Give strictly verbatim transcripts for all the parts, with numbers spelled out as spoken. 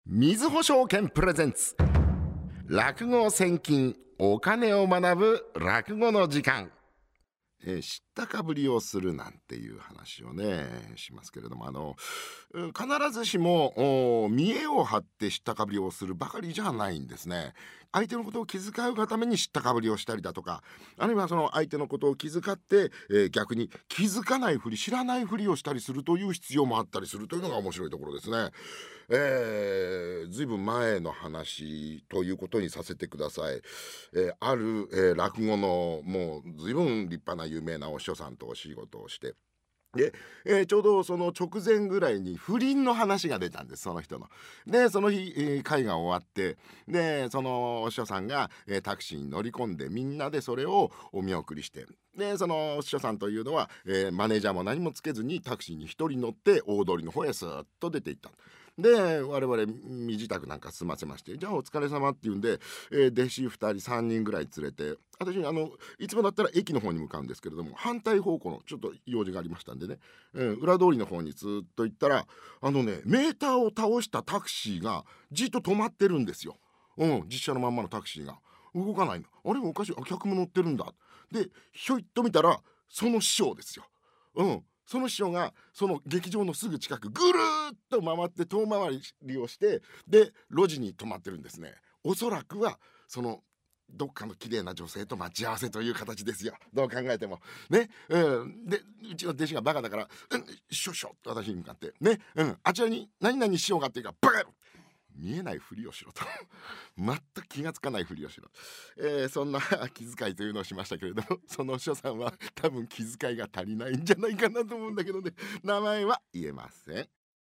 みずほ証券プレゼンツ落語千金お金を学ぶ落語の時間、えー、知ったかぶりをするなんていう話をねしますけれども、あの必ずしも見栄を張って知ったかぶりをするばかりじゃないんですね。相手のことを気遣うがために知ったかぶりをしたりだとか、あるいはその相手のことを気遣って、えー、逆に気づかないふり知らないふりをしたりするという必要もあったりするというのが面白いところですね。えー、ずいぶん前の話ということにさせてください。えー、ある、えー、落語のもうずいぶん立派な有名なお師匠さんとお仕事をしてで、えー、ちょうどその直前ぐらいに不倫の話が出たんです、その人の。でその日、えー、会が終わってでそのお師匠さんが、えー、タクシーに乗り込んでみんなでそれをお見送りして、でそのお師匠さんというのは、えー、マネージャーも何もつけずにタクシーに一人乗って大通りの方へスーッと出て行った。で我々身支度なんか済ませまして、じゃあお疲れ様っていうんで、えー、弟子ふたりさんにんぐらい連れて、私あのいつもだったら駅の方に向かうんですけれども、反対方向のちょっと用事がありましたんでね、うん、裏通りの方にずっと行ったら、あのねメーターを倒したタクシーがじっと止まってるんですよ。うん、実車のまんまのタクシーが動かないの。あれおかしい、あ客も乗ってるんだ。でひょいっと見たらその師匠ですよ。うんその師匠がその劇場のすぐ近くぐるーっと回って遠回りをしてで路地に止まってるんですね。おそらくはそのどっかの綺麗な女性と待ち合わせという形ですよ、どう考えてもね。うん、でうちの弟子がバカだから「うん師匠師匠」と私に向かってね、うん、あちらに何々しようかっていうかバカ野郎見えないふりをしろと全く気がつかないふりをしろ、えー、そんな気遣いというのをしましたけれども、その師匠さんは多分気遣いが足りないんじゃないかなと思うんだけどね、名前は言えません。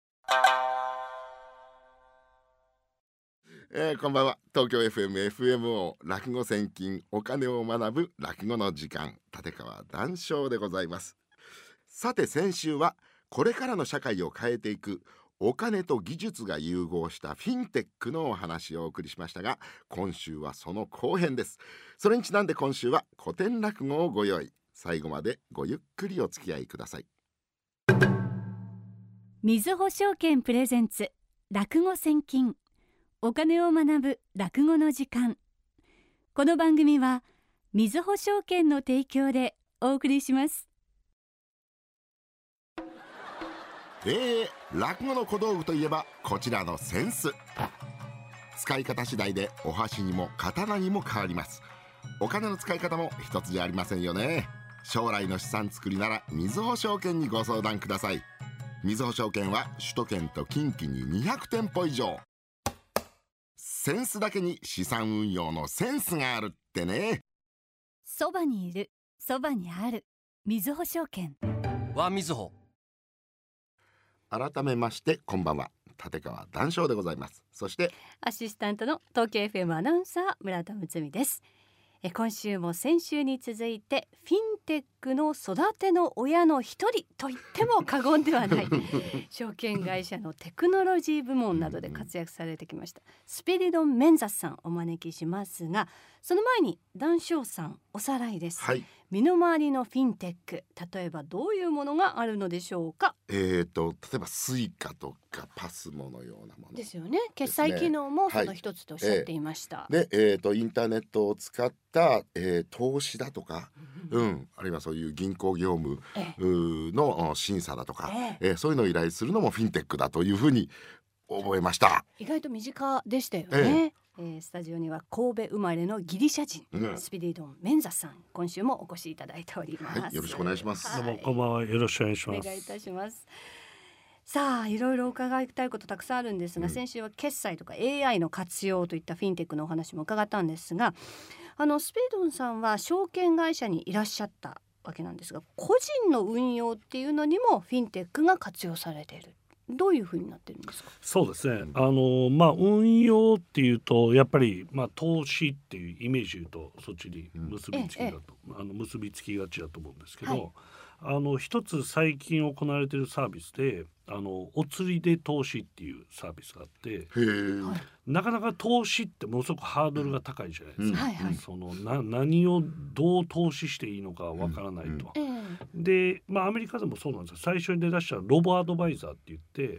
えー、こんばんは。東京 エフエム、エフエムオー 落語千金お金を学ぶ落語の時間、立川談笑でございます。さて先週はこれからの社会を変えていくお金と技術が融合したフィンテックのお話をお送りしましたが、今週はその後編です。それにちなんで今週は古典落語をご用意。最後までごゆっくりお付き合いください。 みずほ証券プレゼンツ落語千金お金を学ぶ落語の時間。この番組はみずほ証券の提供でお送りします。 えー、落語の小道具といえばこちらの扇子。使い方次第でお箸にも刀にも変わります。お金の使い方も一つじゃありませんよね。将来の資産作りならみずほ証券にご相談ください。みずほ証券は首都圏と近畿ににひゃくてんぽ以上。センスだけに資産運用のセンスがあるってね。 そばにいる、そばにあるみずほ証券はみずほ。 改めましてこんばんは、立川談笑でございます。そしてアシスタントの東京 エフエム アナウンサー村田睦美です。え今週も先週に続いてフィンテックの育ての親の一人と言っても過言ではない証券会社のテクノロジー部門などで活躍されてきましたスピリドン・メンザスさんお招きしますが、その前に談笑さんおさらいです、はい、身の回りのフィンテック、例えばどういうものがあるのでしょうか。 えーと例えばスイカとかパスモのようなものですよね。決済機能もその一つとおっしゃっていました、 はい、で、えーとインターネットを使った、えー、投資だとか、うん、あるいはそういう銀行業務の審査だとか、ええー、そういうのを依頼するのもフィンテックだというふうに覚えました。 意外と身近でしたよね、えーえー、スタジオには神戸生まれのギリシャ人、うん、スピリドン・メンザさん、今週もお越しいただいております、はい、 よろしくお願いします、 はい、どうもこんばんは、よろしくお願いします。 お願いいたします。さあいろいろ伺いたいことたくさんあるんですが、うん、先週は決済とか エーアイ の活用といったフィンテックのお話も伺ったんですが、あのスピリドンさんは証券会社にいらっしゃったわけなんですが、個人の運用っていうのにもフィンテックが活用されている、どういうふうになってるんですか。 そうですね、あの、まあ、運用っていうとやっぱり、まあ、投資っていうイメージ言うとそっちに結びつきだと、うん、あの結びつきがちだと思うんですけど、はい、あの一つ最近行われているサービスであのお釣りで投資っていうサービスがあって、 へなかなか投資ってものすごくハードルが高いじゃないですか、 うん、 そのな何をどう投資していいのかわからないと、うんうん、で、まあ、アメリカでもそうなんですよ。最初に出だしたロボアドバイザーって言って、うん、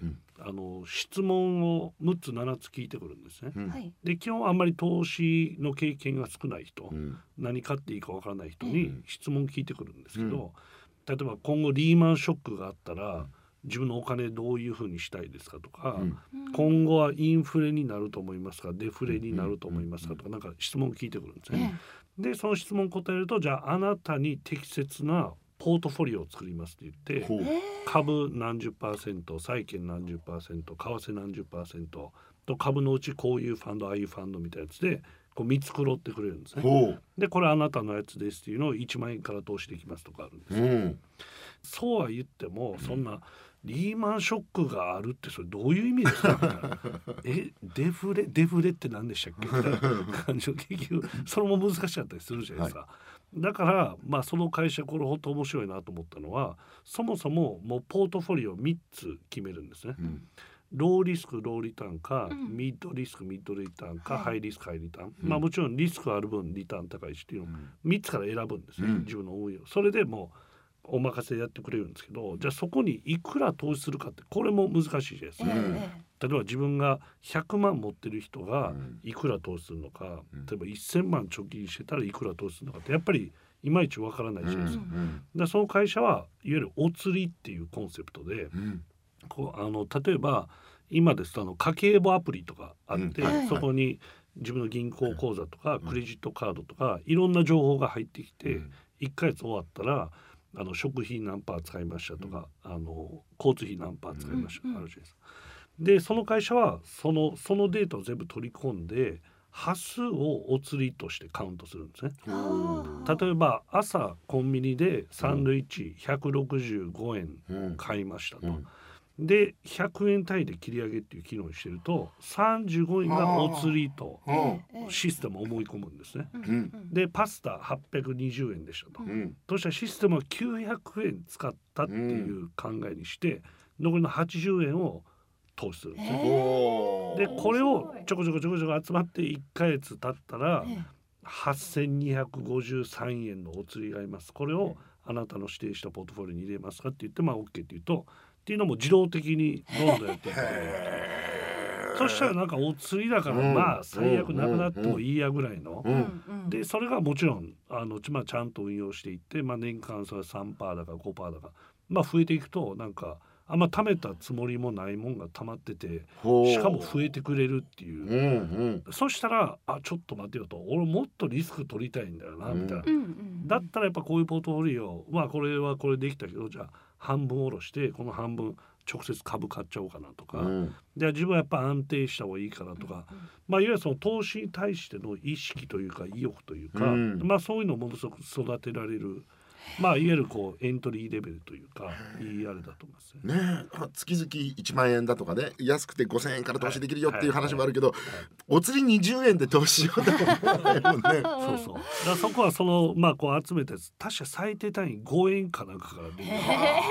あの質問をむっつななつ聞いてくるんですね。 うんはい。 で基本あんまり投資の経験が少ない人、 うん何買っていいかわからない人うにん質問聞いてくるんですけど、例えば今後リーマンショックがあったら自分のお金どういうふうにしたいですかとか、 うん今後はインフレになると思いますかデフレになると思いますかとか、なんか質問聞いてくるんですね。でその質問答えると、じゃああなたに適切なポートフォリオを作りますって言って、 ほう株何十パーセント、債券何十パーセント、為替何十パーセントと、株のうちこういうファンドああいうファンドみたいなやつでこう見繕ってくれるんですね。 ほうでこれあなたのやつですっていうのをいちまん円から投資できますとかあるんですよ。 うんそうは言ってもそんなリーマンショックがあるってそれどういう意味ですかみたいなえデフレデフレって何でしたっけみたいな感じの結局それも難しかったりするじゃないですか。だからまあその会社これほんと面白いなと思ったのは、そもそももうポートフォリオみっつ決めるんですね。 うんローリスクローリターンか、 うんミッドリスクミッドリターンか、 はいハイリスクハイリターン、 うんまあもちろんリスクある分リターン高いしっていうのをみっつから選ぶんですね、 うん自分の運用。それでもうお任せでやってくれるんですけど、じゃあそこにいくら投資するかってこれも難しいじゃないですか。 ええうんえ例えば自分がひゃくまん持ってる人がうんいくら投資するのか、 うん例えばせんまん貯金してたらいくら投資するのかってやっぱりいまいちわからないじゃないですか。 うんだからその会社はいわゆるお釣りっていうコンセプトで、 うんこうあの例えば今ですとあの家計簿アプリとかあって、 うんはいそこに自分の銀行口座とかうんクレジットカードとかいろんな情報が入ってきて、 うんいっかげつ終わったらあの食費何パー使いましたとか、あの交通費何パー使いましたとかあるじゃないですか。でその会社はそのそのデータを全部取り込んで端数をお釣りとしてカウントするんですね。 ほ例えば朝コンビニでサンドイッチひゃくろくじゅうごえんううん買いましたと、 うんでひゃくえん単位で切り上げっていう機能にしてるとさんじゅうごえんがお釣りとうんええシステムを思い込むんですね。 うんうんでパスタはっぴゃくにじゅうえんでしたと、 うんそしたらシステムはきゅうひゃくえん使ったっていう考えにして残りのはちじゅうえんを投資するんですね。 ほうでこれをちょこちょこちょこちょこ集まっていっかげつ経ったらええはっせんにひゃくごじゅうさんえんのお釣りがあります。これをあなたの指定したポートフォリオに入れますかって言ってまあ OK って言うとっていうのも自動的にどんどんやっていくれるそしたらなんかお釣りだからうんまあ最悪なくなってもいいやぐらいのううんんうんでそれがもちろんあの、まあ、ちゃんと運用していって、まあ、年間それ さんパーセント だか ごパーセント だか、まあ、増えていくとなんかあんま貯めたつもりもないもんが溜まっててほうしかも増えてくれるっていううんうんそしたらあちょっと待てよと俺もっとリスク取りたいんだよなみたいな、 うんうんだったらやっぱこういうポートフォリオまあこれはこれできたけどじゃあ半分下ろしてこの半分直接株買っちゃおうかなとか、 うんで自分はやっぱ安定した方がいいかなとか、まあ、いわゆるその投資に対しての意識というか意欲というか、 うんまあ、そういうのをものすごく育てられる、まあ、いわゆるこうエントリーレベルというかいいあれだと思いますね。 ねえ月々いちまんえんだとかね安くてごせんえんから投資できるよっていう話もあるけど、お釣りにじゅうえんで投資しようと思わないもんね。 そうそうだからそこはそのまあこう集めたやつ確か最低単位ごえんかなんかから出てる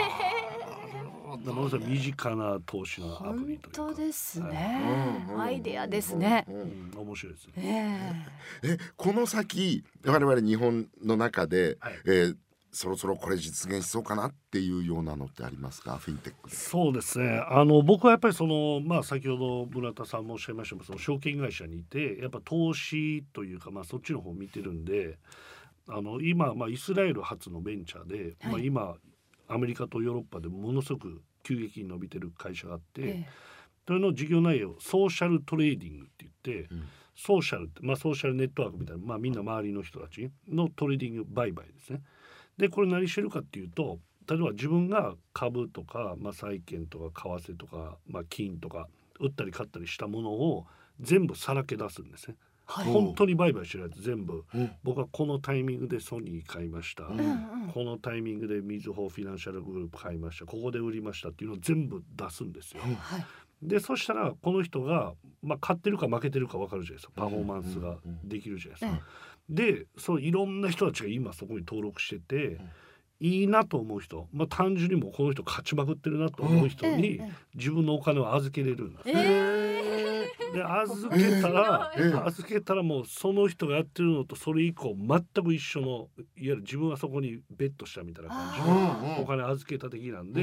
ものすごい身近な投資のアプリ本というか当ですはいね、 うんアイデアですね、 うんうん、面白いですね。 えええこの先我々日本の中で、 はいえーそろそろこれ実現しそうかなっていうようなのってありますか、フィンテックで。 そうですねあの僕はやっぱりその、まあ、先ほど村田さんもおっしゃいましたがその証券会社にいてやっぱ投資というか、まあ、そっちの方を見てるんであの今、まあ、イスラエル発のベンチャーで、 はいまあ、今アメリカとヨーロッパでものすごく急激に伸びてる会社があって、 えそれの事業内容ソーシャルトレーディングって言って、 うんソーシャルって、まあ、ソーシャルネットワークみたいな、まあ、みんな周りの人たちのトレーディング売買ですね。でこれ何してるかっていうと例えば自分が株とか、まあ、債券とか為替とか、まあ、金とか売ったり買ったりしたものを全部さらけ出すんですね。 はい本当に売買してるやつ全部うん僕はこのタイミングでソニー買いました、 うんうんうんこのタイミングでみずほフィナンシャルグループ買いましたここで売りましたっていうのを全部出すんですよ。 はいでそしたらこの人が、まあ、買ってるか負けてるか分かるじゃないですかパフォーマンスができるじゃないですか。でそういろんな人たちが今そこに登録してて、いいなと思う人、まあ、単純にもうこの人勝ちまくってるなと思う人にええ自分のお金を預けれるんです。 ええで預けたら、 えー預けたらもうその人がやってるのとそれ以降全く一緒のいわゆる自分はそこにベットしたみたいな感じあのうんうんお金預けた的なんで、 うん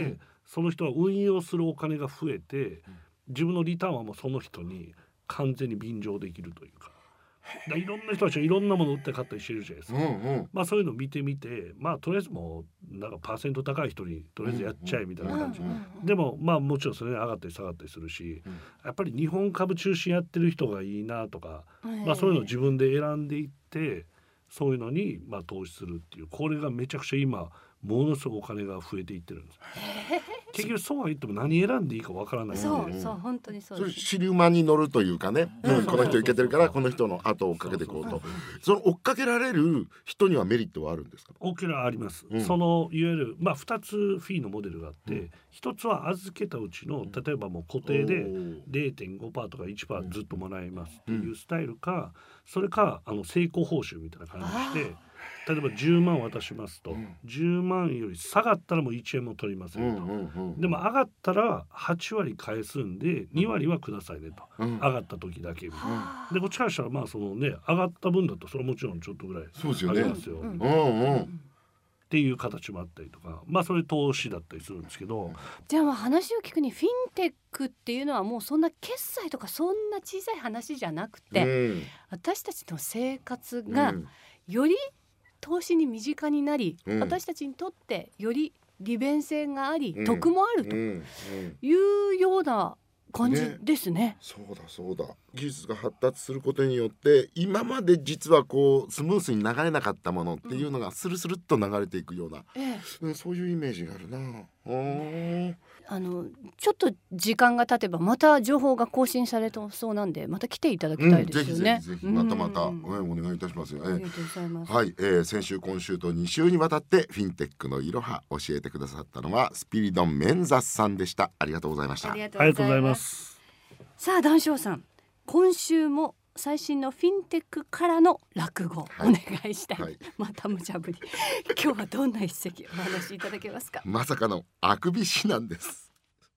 その人は運用するお金が増えて、自分のリターンはもうその人に完全に便乗できるというか、だいろんな人たちはいろんなものを売って買ったりしてるじゃないですか、 うんうん、 まあそういうのを見てみて、まあとりあえずもうなんかパーセント高い人にとりあえずやっちゃえみたいな感じ、 うんうんうん、 でもまあもちろんそれ、ね、上がったり下がったりするし、 うん、 やっぱり日本株中心やってる人がいいなとか、 えーまあそういうのを自分で選んでいってそういうのにまあ投資するっていう、これがめちゃくちゃ今ものすごくお金が増えていってるんです。結局そうは言っても何選んでいいかわからないそので、 うそう本当にそうそれです。 尻馬に乗るというかね、 うんうん、この人いけてるからこの人の後を追っかけていこうと、その追っかけられる人にはメリットはあるんですか？ 大きなあります、 うん、 そのいわゆる、まあ、ふたつフィーのモデルがあって、 うん、 ひとつは預けたうちの例えばもう固定でおーれいてんごパーセント とか いちパーセント ずっともらえますっていうスタイルか、それかあの成功報酬みたいな感じで、例えばじゅうまん渡しますと、 うん、 じゅうまんより下がったらもういちえんも取りませんと、 うんうんうん、 でも上がったらはちわり返すんでにわりはくださいねと、 うん、 上がった時だけみたいな、 はあでこっちからしたらまあそのね上がった分だとそれはもちろんちょっとぐらいそうですよね、 ありますよ、 うんうんうん、 っていう形もあったりとか、まあそれ投資だったりするんですけど、 じゃあまあ話を聞くにフィンテックっていうのはもうそんな決済とかそんな小さい話じゃなくて、 うん、 私たちの生活がうんより投資に身近になり、 うん私たちにとってより利便性があり、 うん得もあるとうんうん、 いうような感じねですね。 そうだそうだ、技術が発達することによって今まで実はこうスムースに流れなかったものっていうのがスルスルっと流れていくような、 ええ、 うん、そういうイメージがあるな。おー、 あのちょっと時間が経てばまた情報が更新されそうなんでまた来ていただきたいですよね。 うん、ぜひぜひぜひまたまた、 うんうん、お願いいたしますよ。えありがとうございます。 はい、えー、先週今週とに週にわたってフィンテックのいろは教えてくださったのはスピリドンメンザスさんでした。ありがとうございました。 ありがとありがとうございうございま。 ますす。 さあ談笑さん、今週も最新のフィンテックからの落語、 はいお願いしたい、 はい、 また無茶ぶり今日はどんな一席お話しいただけますか？ まさかのあくび指南です。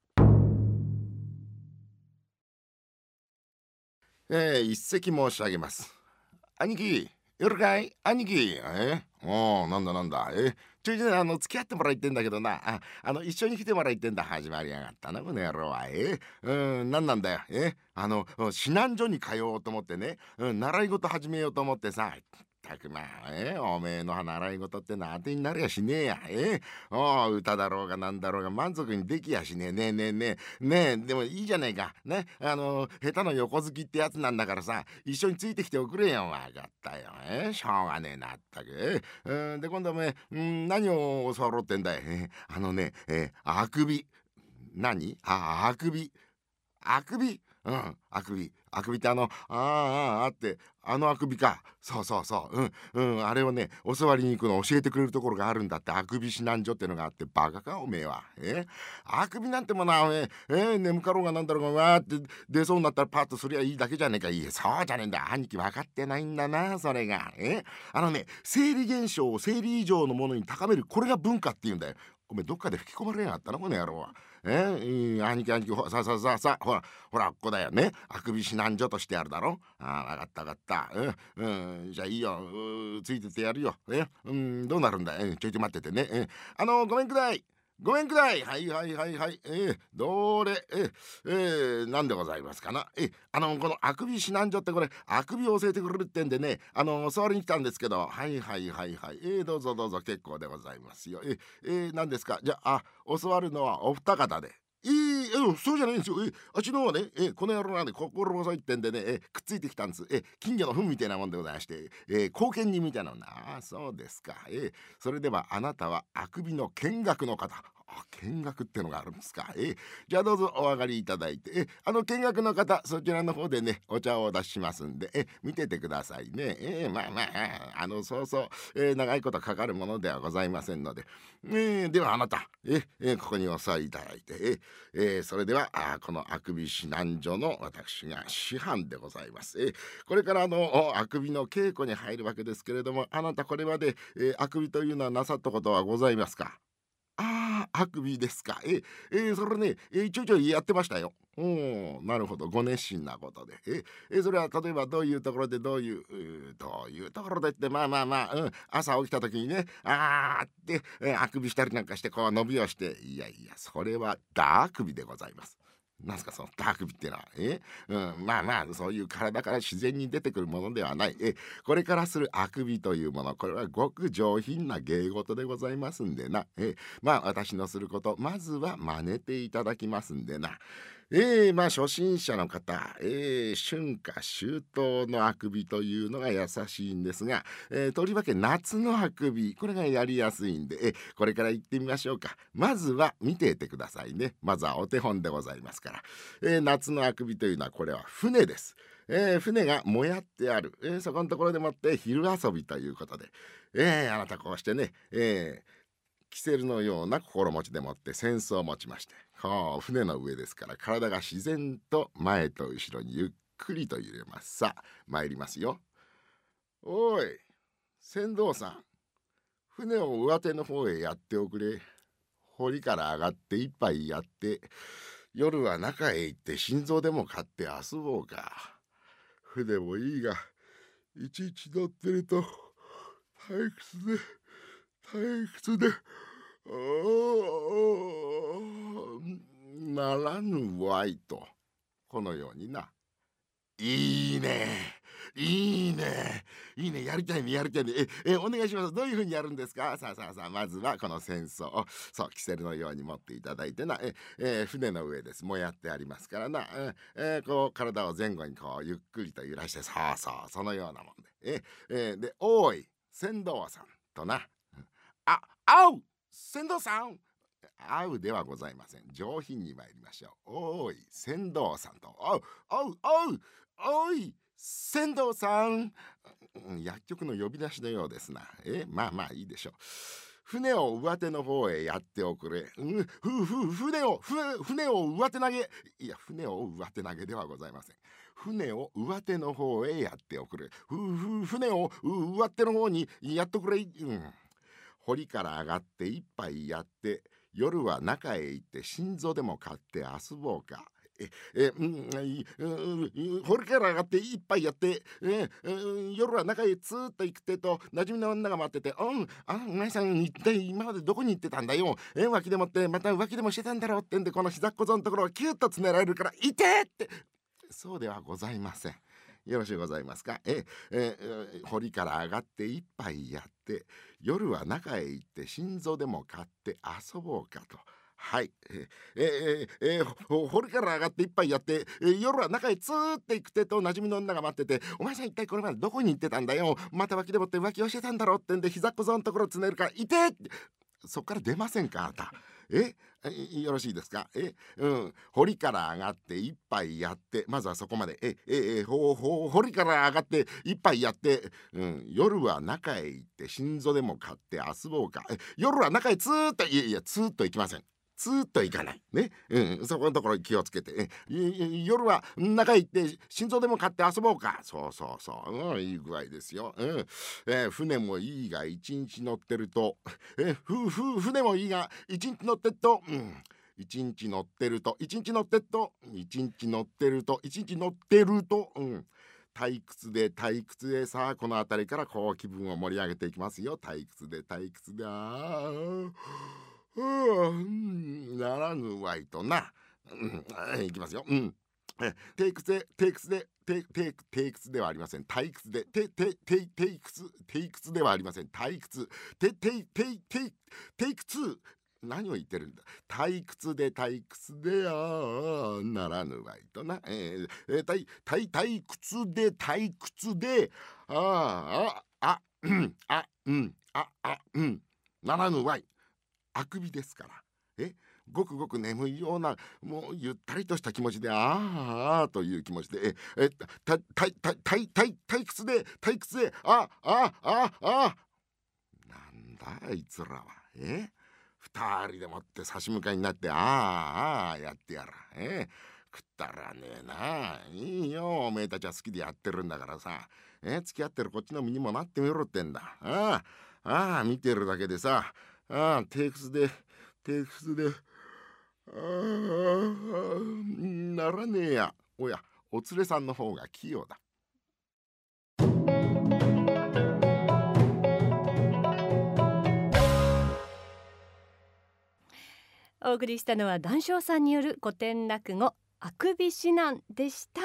えー、一席申し上げます。兄貴よるかい兄貴、えー、おーなんだなんだ、えー、ちょいちょいあの付き合ってもらいってんだけどな、ああの一緒に来てもらいってんだ。始まりやがったなこの野郎は。えー、うんなんなんだよ、えー、あの指南所に通おうと思ってね、うん、習い事始めようと思ってさ、たくまあ、えー、おめえの習い事ってのは当てになりやしねえや、えー、おう歌だろうがなんだろうが満足にできやしねえ。ねえねえねえねえ、でもいいじゃないかね、あの下手の横好きってやつなんだからさ、一緒についてきておくれよ。わかったよ、えー、しょうがねえなったく、えー、で今度おめえ、ん、何を教わろうってんだい。えー、あのね、えー、あくび何ああくびあくびうんあくびあくびってあのああああってあのあくびか。そうそうそううんうんあれをね教わりに行くの教えてくれるところがあるんだって。あくび指南所ってのがあって。バカかおめえは。えあくびなんてものはおめええー、眠かろうがなんだろうがわーって出そうになったらパッとすりゃいいだけじゃねえか。いいそうじゃねえんだ。兄貴分かってないんだなそれが。えあのね生理現象を生理以上のものに高める、これが文化っていうんだよ。おめえどっかで吹き込まれやがったなこの野郎は。えー、いい兄貴兄貴ほさあさあさあさあほらほらここだよね。あくび指南所としてあるだろ。ああ分かった分かった、うん、うん、じゃあいいよ、ついててやるよ。え、うん、どうなるんだ。えちょいちょい待っててね。えあのごめんくだいごめんくだいはいはいはいはい、えー、どれえー、えー、なんでございますかな。えあのこのあくび指南所ってこれあくびを教えてくれるってんでね、あの教わりに来たんですけど。はいはいはいはい、えー、どうぞどうぞ結構でございますよ。ええー、何ですか。じゃあ教わるのはお二方で。えー、えそうじゃないんですよ。えあっちの方はね、えこの野郎なんで心細いってんでね、えくっついてきたんです。え金魚の糞みたいなもんでございまして、えー、後見人みたいなもんな。ああそうですか。えそれではあなたはあくびの見学の方。あ見学ってのがあるんですか。えじゃあどうぞお上がりいただいて、えあの見学の方そちらの方でねお茶をお出ししますんで、え見ててくださいね。えまあまああのそうそう、えー、長いことかかるものではございませんので、えー、ではあなたええここにお座りいただいて、ええー、それではあこのあくび指南所の私が師範でございます。えこれからあのあくびの稽古に入るわけですけれども、あなたこれまで、えー、あくびというのはなさったことはございますか。ああ、あくびですか。ええー、それね、えー、ちょいちょいやってましたよ。 おー、なるほど、ご熱心なことで。ええそれは例えばどういうところでどういううどういうところでって、まあまあまあ、うん、朝起きた時にね、あーって、えあくびしたりなんかしてこう伸びをして、いやいやそれはダークビでございます。なんすかそのダークビっていうのは。え、うん、まあまあそういう体から自然に出てくるものではない。えこれからするあくびというもの、これはごく上品な芸事でございますんでな。えまあ私のすることまずは真似ていただきますんでな。えー、まあ初心者の方、えー、春夏秋冬のあくびというのが優しいんですが、えーとりわけ夏のあくび、これがやりやすいんで、えーこれから行ってみましょうか。まずは見ていてくださいね。まずはお手本でございますから、えー夏のあくびというのはこれは船です。えー船がもやってある、えーそこのところでもって昼遊びということで、えーあなたこうしてね、えーキセルのような心持ちでもって扇子を持ちまして、こう船の上ですから体が自然と前と後ろにゆっくりと揺れます。さあ参りますよ。おい船頭さん、船を上手の方へやっておくれ。堀から上がって一杯やって、夜は中へ行って心臓でも買って遊ぼうか。船もいいが、いちいち乗ってると退屈で退屈であーならぬわいと、このようにな。いいねいいねいいね、やりたいねやりたいね。ええお願いします。どういうふうにやるんですか。さあさあさあ、まずはこの扇子をそうキセルのように持っていただいてな、ええ船の上です。もうやってありますからな、ええこう体を前後にこうゆっくりと揺らして、そうそうそのようなもんで、ええでおい船頭さんとな、ああう船頭さん、会うではございません。上品に参りましょう。おい船頭さんと、おうおうおうおい船頭さん、うん、薬局の呼び出しのようですな。えまあまあいいでしょう。船を上手の方へやっておくれ。うん、ふふ船をふ船を上手投げ、いや船を上手投げではございません。船を上手の方へやっておくれ。ふふ船を上手の方にやっとくれ。うん、堀から上がって一杯やって、夜は中へ行って心臓でも買って遊ぼうか。ええうん、うん堀から上がって一杯やって、えうん夜は中へツーッと行くってと馴染みの女が待ってて、うんあお前さん一体今までどこに行ってたんだよ。え浮気でもってまた浮気でもしてたんだろうってんで、この膝っ小僧のところをキュッとつねられるからいてって。そうではございません。よろしゅうございますか。えええ堀から上がって一杯やって、夜は中へ行って心臓でも買って遊ぼうかと。はい、ええええほ堀から上がって一杯やって、え夜は中へツーって行くてと馴染みの女が待ってて、お前さん一体これまでどこに行ってたんだよ。また浮気でもって浮気をしてたんだろうってんで、膝っ小僧のところをつねるからいてって。そっから出ませんかあなた。えよろしいですか。えうん堀から上がって一杯やって、まずはそこまで。えええほほ堀から上がって一杯やって、うん、夜は中へ行って心臓でも買って遊ぼうか。え夜は中へツーッと、いやいやツーッと行きません。ツーッと行かないね、うん、そこのところに気をつけて、え夜は中へ行って心臓でも買って遊ぼうか。そうそうそう、うん、いい具合ですよ。うんえー、船もいいが一日乗ってると、えふふ船もいいが一日乗ってると、うん一日乗ってると一日乗ってると一日乗ってると一日乗ってると、うん、退屈で退屈で、さあこの辺りからこう気分を盛り上げていきますよ。退屈で退屈で、ああうんならぬわいとな、うん、いきますよ。うんえ低屈で低屈で低低低屈ではありません。退屈で低低低低屈低屈ではありません。退屈低低低低低屈、何を言ってるんだ。退屈で退屈であならぬわいとな、えー、えー、退退退屈で退屈であああうんあうんああうんならぬわい。あくびですから。えごくごく眠いような、もうゆったりとした気持ちで、あーあーという気持ちで、ええたたたたいたい退屈で退屈で、ああああなんだあいつらは。え二人でもって差し向かいになって、ああああやってやら。えくったらねえな。いいよ、おめえたちは好きでやってるんだからさ、え付き合ってるこっちの身にもなってみろってんだ。ああああ見てるだけでさ、ああ低屈で低屈であーならねえや。おや、お連れさんの方が器用だ。 お送りしたのは談笑さんによる古典落語あくび指南でした。 はい、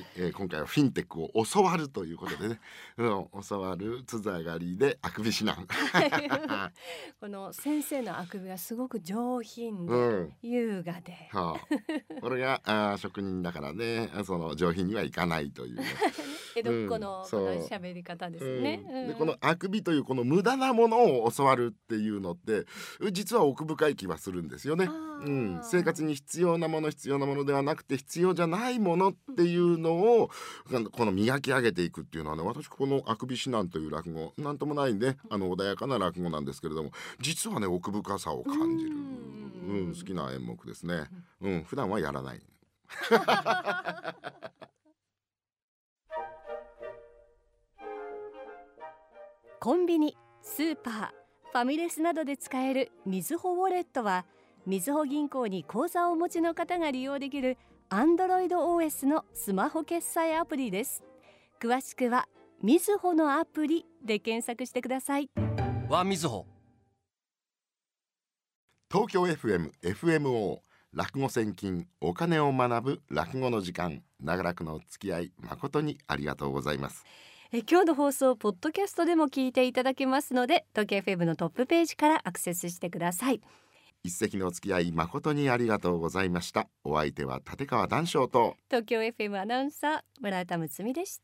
えー、今回はフィンテックを教わるということでね、うん、教わるつざがりであくび指南この先生のあくびがすごく上品で、 うん、 優雅で、 はあ、これがあ職人だからね、その上品にはいかないという、ね、 江戸っ子のうん、 この喋り方ですね、 うんうん、 でこのあくびというこの無駄なものを教わるっていうのって実は奥深い気はするんですよね。うん、生活に必要なもの必要なものではなくて必要じゃないものっていうのを、うん、この磨き上げていくっていうのはね、私このあくび指南という落語なんともないんで、あの穏やかな落語なんですけれども、実はね奥深さを感じる、うん、好きな演目ですね。うん、普段はやらないコンビニ、スーパー、ファミレスなどで使えるみずほウォレットは、みずほ銀行に口座をお持ちの方が利用できる アンドロイドオーエス のスマホ決済アプリです。詳しくはみずほのアプリで検索してください。 わみずほ。 東京 エフエム、エフエムオー 落語戦金お金を学ぶ落語の時間、長らくのお付き合い誠にありがとうございます。 え今日の放送ポッドキャストでも聞いていただけますので、東京 エフエム のトップページからアクセスしてください。 一席のお付き合い誠にありがとうございました。お相手は立川談笑と東京 エフエム アナウンサー村田睦美でした。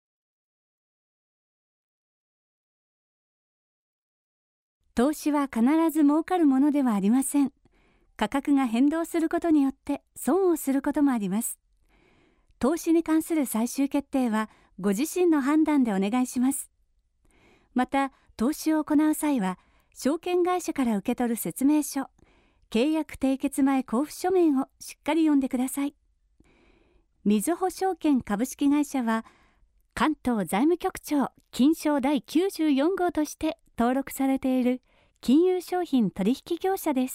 投資は必ず儲かるものではありません。価格が変動することによって損をすることもあります。投資に関する最終決定はご自身の判断でお願いします。また、投資を行う際は証券会社から受け取る説明書、契約締結前交付書面をしっかり読んでください。みずほ証券株式会社は関東財務局長金賞だいきゅうじゅうよん号として登録されている金融商品取引業者です。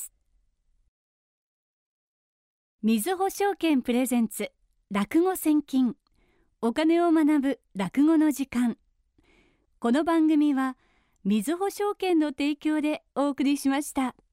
みずほ証券プレゼンツ落語戦金、お金を学ぶ落語の時間。この番組はみずほ証券の提供でお送りしました。